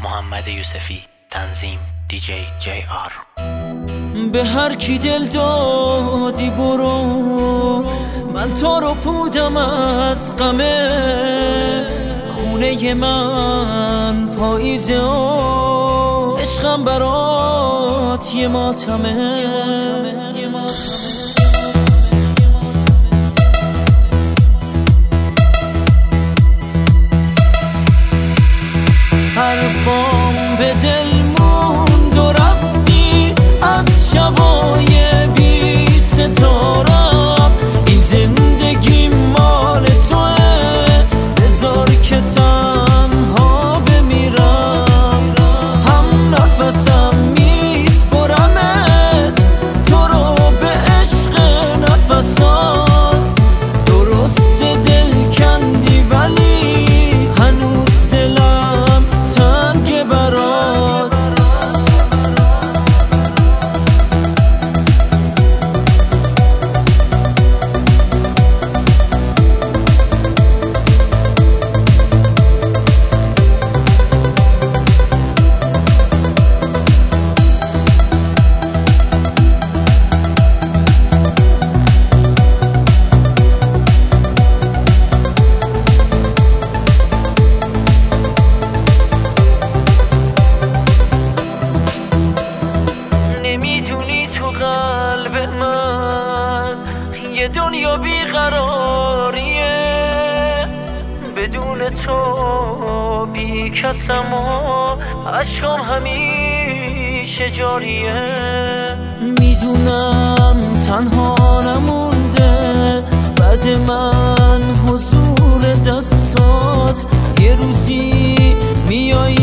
محمد یوسفی. تنظیم DJ JR. به هر کی دل دادی برو، من تو رو پودم از غمه. خونه من پاییزه و عشقم برات یه ماتمه. حرفام به دل موند و رفتی از شبای بی ستارم. این زندگی مال توه، بذار که تنها بمیرم. هم نفسم میسپرمت تو رو به عشق نفسات. درست دل کندی ولی هنوز دلم تنگ برات. نمیدونی تو قلب من یه دنیا بیقراریه. بدون تو بی کسم و عشقم همیشه جاریه. میدونم تنها نمونده بعد من حضور دستات. یه روزی میای